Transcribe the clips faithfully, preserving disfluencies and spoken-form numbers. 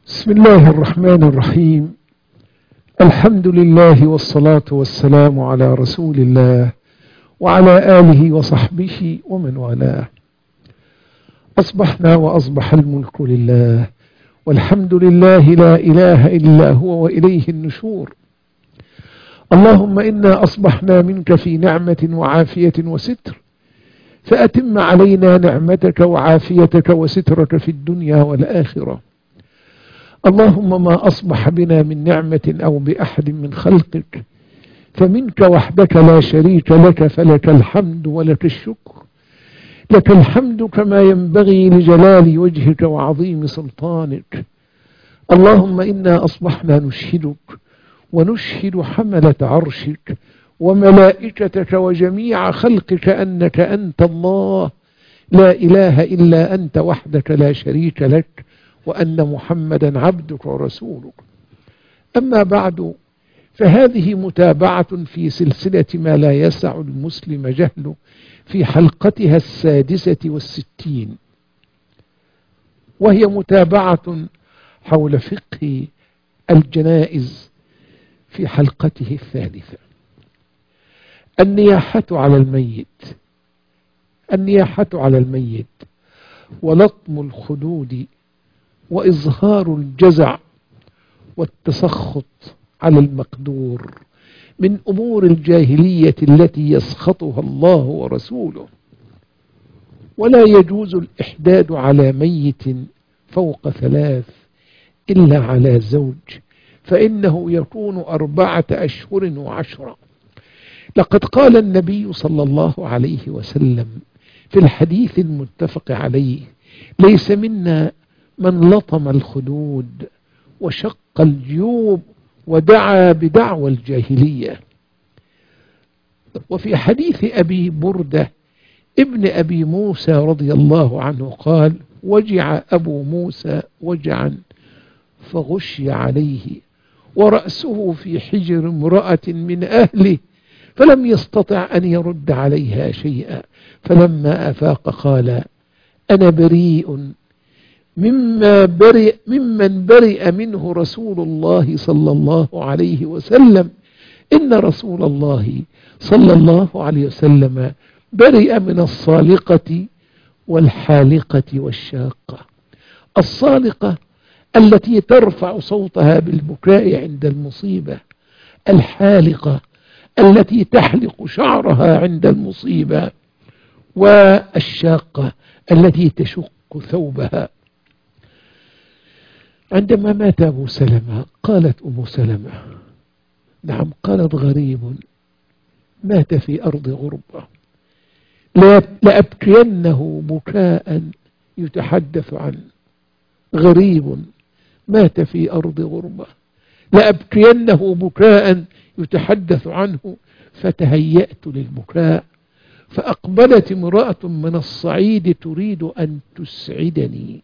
بسم الله الرحمن الرحيم. الحمد لله والصلاة والسلام على رسول الله وعلى آله وصحبه ومن والاه. أصبحنا وأصبح الملك لله، والحمد لله لا إله إلا هو وإليه النشور. اللهم إنا أصبحنا منك في نعمة وعافية وستر، فأتم علينا نعمتك وعافيتك وسترك في الدنيا والآخرة. اللهم ما أصبح بنا من نعمة أو بأحد من خلقك فمنك وحدك لا شريك لك، فلك الحمد ولك الشكر. لك الحمد كما ينبغي لجلال وجهك وعظيم سلطانك. اللهم إنا أصبحنا نشهدك ونشهد حملة عرشك وملائكتك وجميع خلقك أنك أنت الله لا إله إلا أنت وحدك لا شريك لك، وأن محمدا عبدك ورسولك. أما بعد، فهذه متابعة في سلسلة ما لا يسع المسلم جهله في حلقتها السادسة والستين، وهي متابعة حول فقه الجنائز في حلقته الثالثة. النياحة على الميت النياحة على الميت ولطم الخدود وإظهار الجزع والتسخط على المقدور من أمور الجاهلية التي يسخطها الله ورسوله. ولا يجوز الإحداد على ميت فوق ثلاث إلا على زوج، فإنه يكون أربعة أشهر وعشرة. لقد قال النبي صلى الله عليه وسلم في الحديث المتفق عليه: ليس منا من لطم الخدود وشق الجيوب ودعا بدعوى الجاهلية. وفي حديث أبي بردة ابن أبي موسى رضي الله عنه قال: وجع أبو موسى وجعا فغشي عليه ورأسه في حجر امرأة من أهله فلم يستطع أن يرد عليها شيئا، فلما أفاق قال: أنا بريء مما برئ ممن برئ منه رسول الله صلى الله عليه وسلم. إن رسول الله صلى الله عليه وسلم برئ من الصالقة والحالقة والشاقة. الصالقة التي ترفع صوتها بالبكاء عند المصيبة، الحالقة التي تحلق شعرها عند المصيبة، والشاقة التي تشق ثوبها. عندما مات أبو سلمة قالت أم سلمة، نعم قالت: غريب مات في أرض غربة لأبكينه بكاء يتحدث عنه. غريب مات في أرض غربة لأبكينه بكاء يتحدث عنه. فتهيأت للبكاء، فأقبلت امرأة من الصعيد تريد أن تسعدني،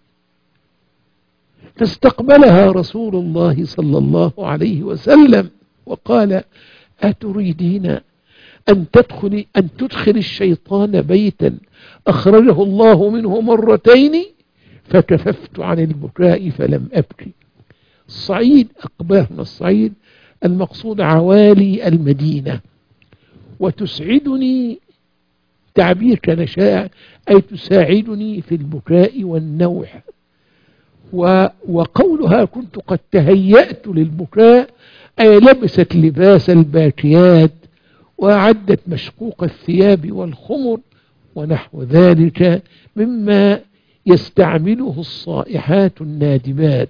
فاستقبلها رسول الله صلى الله عليه وسلم وقال: أتريدين أن تدخل أن تدخل الشيطان بيتا أخرجه الله منه مرتين؟ فكففت عن البكاء فلم أبكي. الصعيد، أقبال من الصعيد، المقصود عوالي المدينة. وتسعدني تعبير كان شائع، أي تساعدني في البكاء والنوح. وقولها كنت قد تهيأت للبكاء، أي لبست لباس الباكيات وأعدت مشقوق الثياب والخمر ونحو ذلك مما يستعمله الصائحات النادبات.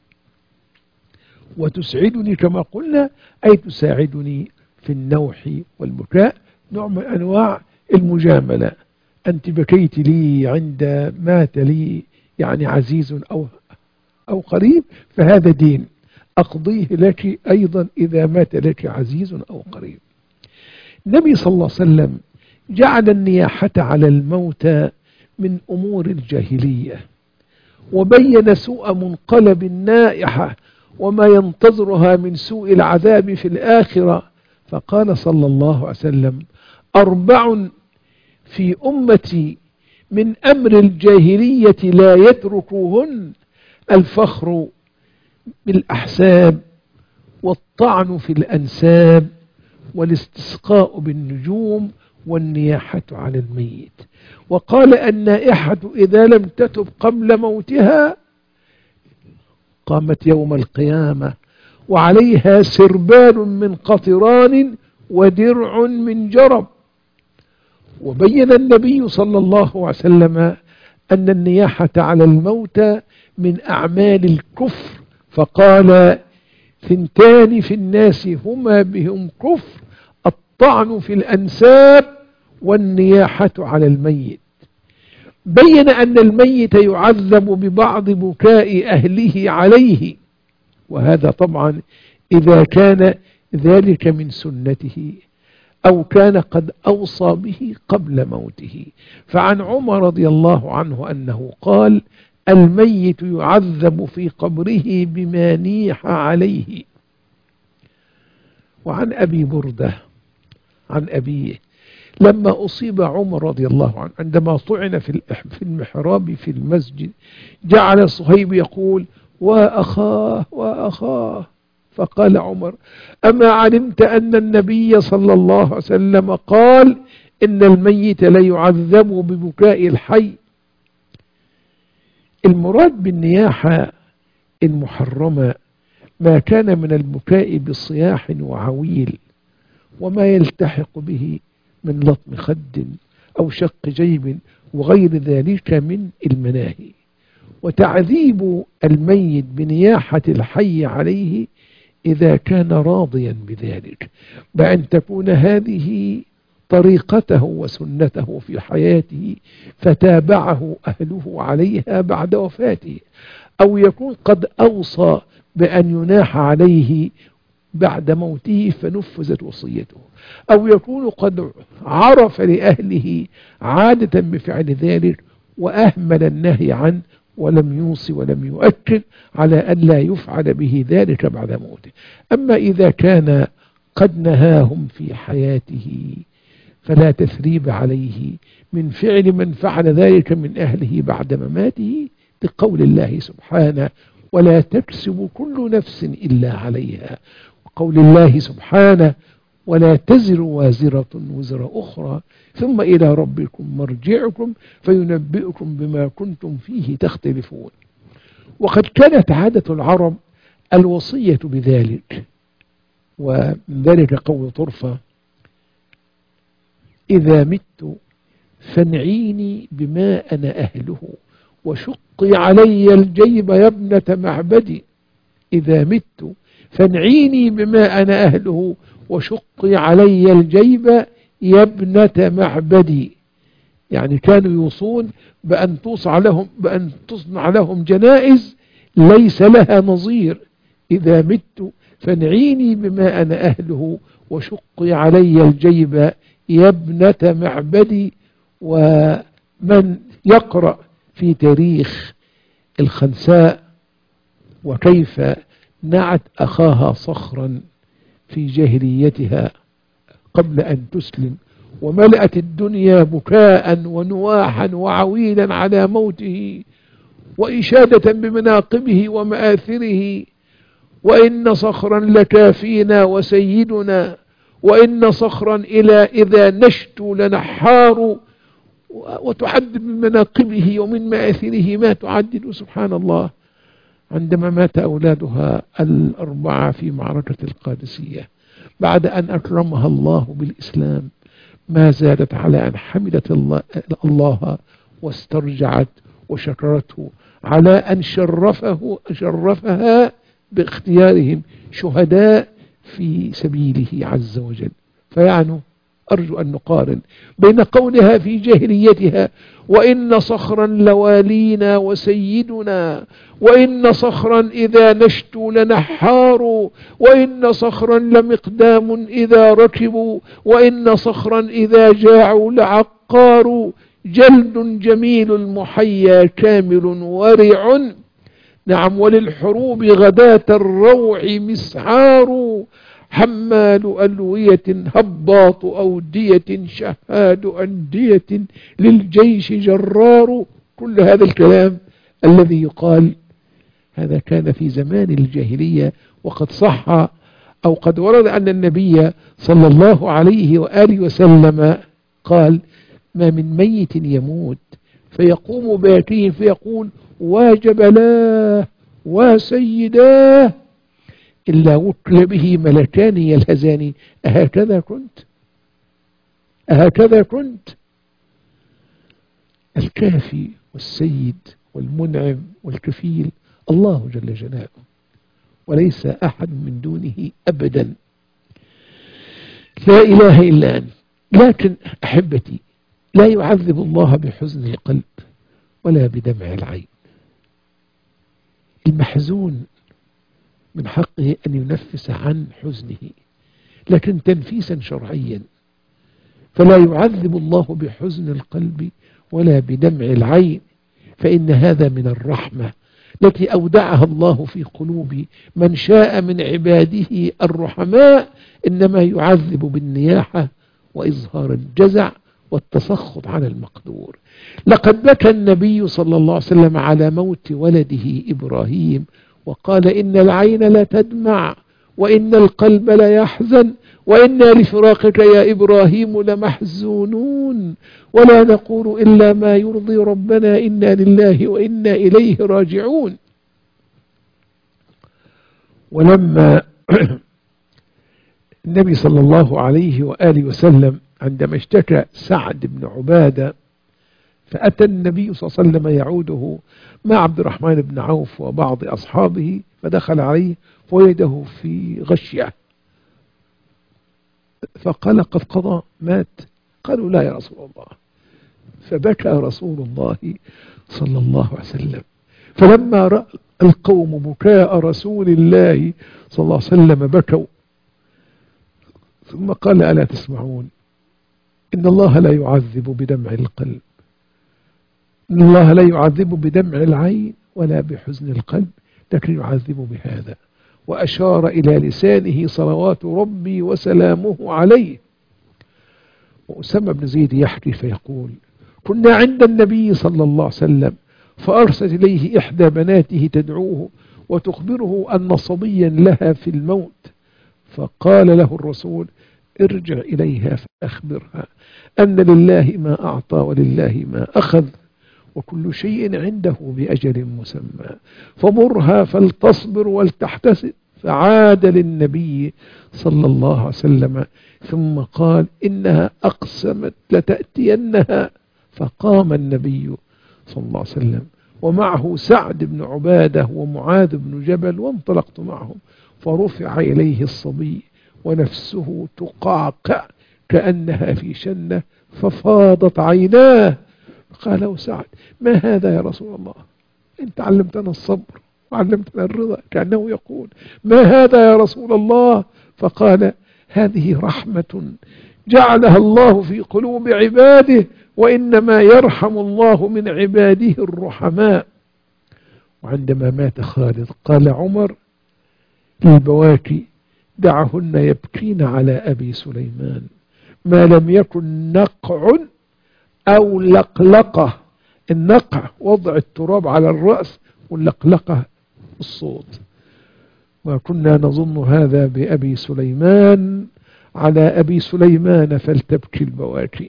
وتسعدني كما قلنا أي تساعدني في النوح والبكاء، نوع من أنواع المجاملة. أنت بكيت لي عند مات لي يعني عزيز أو أو قريب، فهذا دين أقضيه لك أيضا إذا مات لك عزيز أو قريب. النبي صلى الله عليه وسلم جعل النياحة على الموتى من أمور الجاهلية، وبين سوء منقلب النائحة وما ينتظرها من سوء العذاب في الآخرة. فقال صلى الله عليه وسلم: أربع في أمتي من أمر الجاهلية لا يتركوهن: الفخر بالأحساب والطعن في الأنساب والاستسقاء بالنجوم والنياحة على الميت. وقال النائحة إذا لم تتب قبل موتها قامت يوم القيامة وعليها سربال من قطران ودرع من جرب. وبين النبي صلى الله عليه وسلم أن النياحة على الموتى من أعمال الكفر، فقال ثنتان في الناس هما بهم كفر: الطعن في الأنساب والنياحة على الميت. بين أن الميت يعذب ببعض بكاء أهله عليه، وهذا طبعا إذا كان ذلك من سنته أو كان قد أوصى به قبل موته. فعن عمر رضي الله عنه أنه قال: الميت يعذب في قبره بما نيح عليه. وعن أبي بردة عن أبيه لما أصيب عمر رضي الله عنه عندما طعن في المحراب في المسجد، جعل صهيب يقول: وأخاه وأخاه. فقال عمر: أما علمت أن النبي صلى الله عليه وسلم قال إن الميت ليعذب ببكاء الحي؟ المراد بالنياحة المحرمة ما كان من البكاء بصياح وعويل وما يلتحق به من لطم خد أو شق جيب وغير ذلك من المناهي. وتعذيب الميت بنياحة الحي عليه إذا كان راضيا بذلك، بأن تكون هذه طريقته وسنته في حياته فتابعه أهله عليها بعد وفاته، أو يكون قد أوصى بأن يناح عليه بعد موته فنفذت وصيته، أو يكون قد عرف لأهله عادة بفعل ذلك وأهمل النهي عنه ولم يوصي ولم يؤكد على أن لا يفعل به ذلك بعد موته. أما إذا كان قد نهاهم في حياته فلا تثريب عليه من فعل من فعل ذلك من أهله بعد مماته، بقول الله سبحانه: ولا تكسب كل نفس إلا عليها، وقول الله سبحانه: ولا تزر وازرة وزر أخرى ثم إلى ربكم مرجعكم فينبئكم بما كنتم فيه تختلفون. وقد كانت عادة العرب الوصية بذلك، ومن ذلك قول طرفة: إذا مت فانعيني بما أنا أهله وشقي علي الجيب يا ابنة معبدي. إذا مت فانعيني بما أنا أهله وشقي علي الجيب يا ابنة معبدي. يعني كانوا يوصون بأن تصنع لهم بأن تصنع لهم جنائز ليس لها نظير. إذا مت فانعيني بما أنا أهله وشقي علي الجيب يا ابنة معبدي. ومن يقرأ في تاريخ الخنساء وكيف نعت أخاها صخرا في جاهليتها قبل أن تسلم، وملأت الدنيا بكاء ونواحا وعويلا على موته وإشادة بمناقبه ومآثره: وإن صخرا لكافينا وسيدنا، وإن صخرا إلى إذا نشت لنحار، وتعدد من مناقبه ومن مآثره ما تعدد. سبحان الله. عندما مات أولادها الأربعة في معركة القادسية بعد أن أكرمها الله بالإسلام، ما زالت على أن حمدت الله, الله واسترجعت وشكرته على أن شرفه شرفها باختيارهم شهداء في سبيله عز وجل. فيعني أرجو أن نقارن بين قولها في جاهليتها: وإن صخرا لوالينا وسيدنا، وإن صخرا إذا نشتوا لنحار، وإن صخرا لمقدام إذا ركبوا، وإن صخرا إذا جاعوا لعقار، جلد جميل المحيا كامل ورع، نعم وللحروب غداة الروع مسعار، حمال ألوية هباط أودية شهاد أندية للجيش جرار. كل هذا الكلام الذي يقال هذا كان في زمان الجاهلية، وقد صح أو قد ورد أن النبي صلى الله عليه وآله وسلم قال: ما من ميت يموت فيقوم باكيه فيقول: وجبلاه وسيداه، إلا وكل به ملكان يلهزان: أهكذا كنت أهكذا كنت الكافي والسيد والمنعم والكفيل الله جل جلاله، وليس أحد من دونه أبدا، لا إله إلا أنت. لكن أحبتي، لا يعذب الله بحزن القلب ولا بدمع العين. المحزون من حقه أن ينفس عن حزنه، لكن تنفيسا شرعيا، فلا يعذب الله بحزن القلب ولا بدمع العين، فإن هذا من الرحمة التي أودعها الله في قلوب من شاء من عباده الرحماء، إنما يعذب بالنياحة وإظهار الجزع والتسخط على المقدور. لقد بكى النبي صلى الله عليه وسلم على موت ولده إبراهيم وقال: إن العين لا تدمع وإن القلب لا يحزن وإنا لفراقك يا إبراهيم لمحزونون ولا نقول إلا ما يرضي ربنا إنا لله وإنا إليه راجعون. ولما النبي صلى الله عليه وآله وسلم عندما اشتكى سعد بن عبادة، فأتى النبي صلى الله عليه وسلم يعوده مع عبد الرحمن بن عوف وبعض أصحابه، فدخل عليه ويده في غشية، فقال: قد قضى مات؟ قالوا: لا يا رسول الله. فبكى رسول الله صلى الله عليه وسلم. فلما رأى القوم بكاء رسول الله صلى الله عليه وسلم بكوا، ثم قال: ألا تسمعون؟ إن الله لا يعذب بدمع القلب، إن الله لا يعذب بدمع العين ولا بحزن القلب، لكن يعذب بهذا. وأشار إلى لسانه صلوات ربي وسلامه عليه. وأسامة بن زيد يحكي فيقول: كنا عند النبي صلى الله عليه وسلم فأرسلت إليه إحدى بناته تدعوه وتخبره أن صبيا لها في الموت، فقال له الرسول: ارجع إليها فأخبرها أن لله ما أعطى ولله ما أخذ وكل شيء عنده بأجل مسمى، فمرها فلتصبر ولتحتسب. فعاد للنبي صلى الله عليه وسلم ثم قال: إنها أقسمت لتأتينها. فقام النبي صلى الله عليه وسلم ومعه سعد بن عبادة ومعاذ بن جبل، وانطلقت معهم، فرفع إليه الصبي ونفسه تقعقع كأنها في شنة، ففاضت عيناه. قال سعد: ما هذا يا رسول الله؟ أنت علمتنا الصبر وعلمتنا الرضا. كأنه يقول: ما هذا يا رسول الله؟ فقال: هذه رحمة جعلها الله في قلوب عباده، وإنما يرحم الله من عباده الرحماء. وعندما مات خالد قال عمر للبواكي: دعهن يبكين على أبي سليمان ما لم يكن نقع أو لقلقة. النقع وضع التراب على الرأس، واللقلقة الصوت. ما كنا نظن هذا بأبي سليمان، على أبي سليمان فلتبكي البواكي.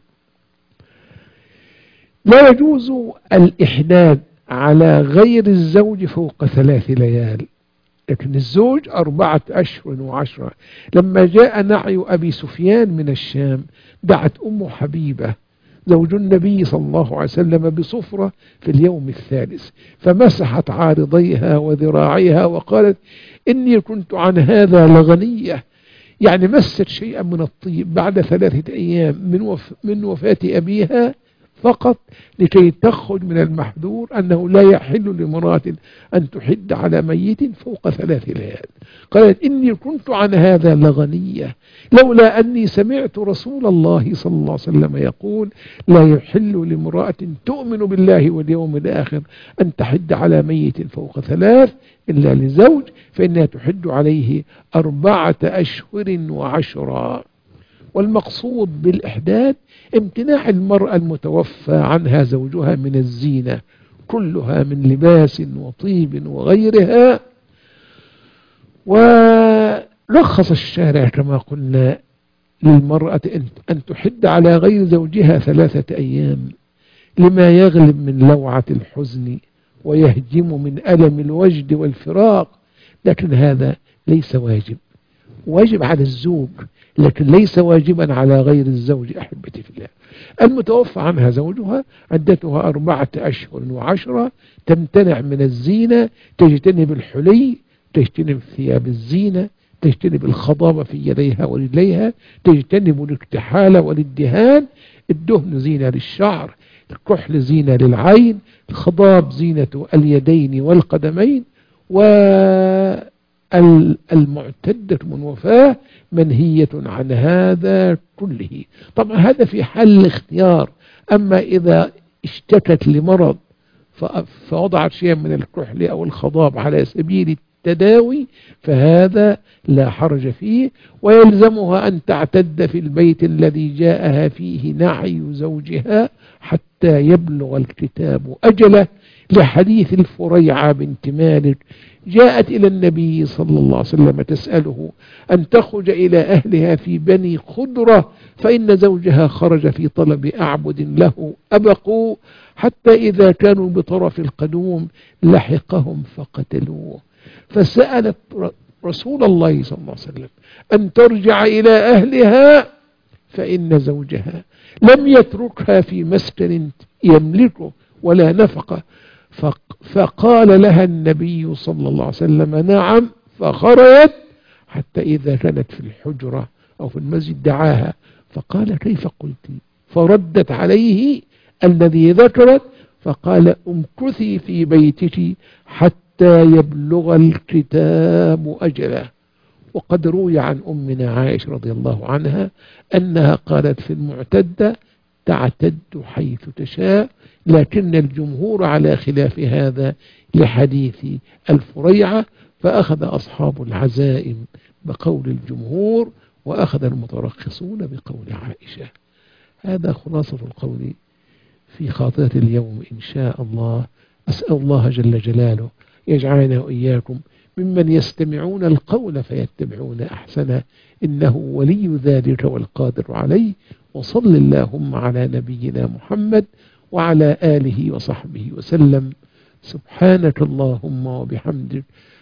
لا يجوز الإحداد على غير الزوج فوق ثلاث ليال، لكن الزوج أربعة أشهر وعشرة. لما جاء نعي أبي سفيان من الشام، دعت أم حبيبة زوج النبي صلى الله عليه وسلم بصفرة في اليوم الثالث، فمسحت عارضيها وذراعيها وقالت: إني كنت عن هذا لغنية. يعني مست شيئا من الطيب بعد ثلاثة أيام من, وف من وفاة أبيها، فقط لكي تخرج من المحذور أنه لا يحل لامرأة أن تحد على ميت فوق ثلاث ليال. قالت: إني كنت عن هذا لغنية، لولا أني سمعت رسول الله صلى الله عليه وسلم يقول: لا يحل لامرأة تؤمن بالله واليوم الآخر أن تحد على ميت فوق ثلاث إلا لزوج، فإنها تحد عليه أربعة أشهر وعشرا. والمقصود بالإحداد امتناع المرأة المتوفى عنها زوجها من الزينة كلها من لباس وطيب وغيرها. ورخص الشارع كما قلنا للمرأة أن تحد على غير زوجها ثلاثة أيام لما يغلب من لوعة الحزن ويهجم من ألم الوجد والفراق، لكن هذا ليس واجب، واجب على الزوج لكن ليس واجبا على غير الزوج. أحبتي في الله، المتوفى عنها زوجها عدتها أربعة أشهر وعشرة، تمتنع من الزينة، تجتنب الحلي، تجتنب ثياب الزينة، تجتنب الخضاب في يديها ورجليها، تجتنب الاكتحال والادهان. الدهن زينة للشعر، الكحل زينة للعين، الخضاب زينة اليدين والقدمين. والمعتدة من وفاة منهية عن هذا كله. طبعا هذا في حال الاختيار، أما إذا اشتكت لمرض فوضعت شيئا من الكحل أو الخضاب على سبيل التداوي فهذا لا حرج فيه، ويلزمها أن تعتد في البيت الذي جاءها فيه نعي زوجها حتى يبلغ الكتاب أجله، لحديث الفريعة بنت مالك جاءت إلى النبي صلى الله عليه وسلم تسأله أن تخرج إلى أهلها في بني خضرة، فإن زوجها خرج في طلب أعبد له أبقوا حتى إذا كانوا بطرف القدوم لحقهم فقتلوه. فسألت رسول الله صلى الله عليه وسلم أن ترجع إلى أهلها فإن زوجها لم يتركها في مسكن يملكه ولا نفقة. فقال لها النبي صلى الله عليه وسلم نعم، فخرجت حتى إذا كانت في الحجرة أو في المسجد دعاها فقال كيف قلت؟ فردت عليه الذي ذكرت فقال امكثي في بيتك حتى يبلغ الكتاب أجله. وقد روي عن أمنا عائشة رضي الله عنها أنها قالت في المعتدة تعتد حيث تشاء، لكن الجمهور على خلاف هذا لحديث الفريعة، فأخذ أصحاب العزائم بقول الجمهور وأخذ المترخصون بقول عائشة. هذا خلاصة القول في خاطرة اليوم إن شاء الله. أسأل الله جل جلاله يجعلنا وإياكم ممن يستمعون القول فيتبعون أحسنه، إنه ولي ذلك والقادر عليه. وصل اللهم على نبينا محمد وعلى آله وصحبه وسلم. سبحانك اللهم وبحمدك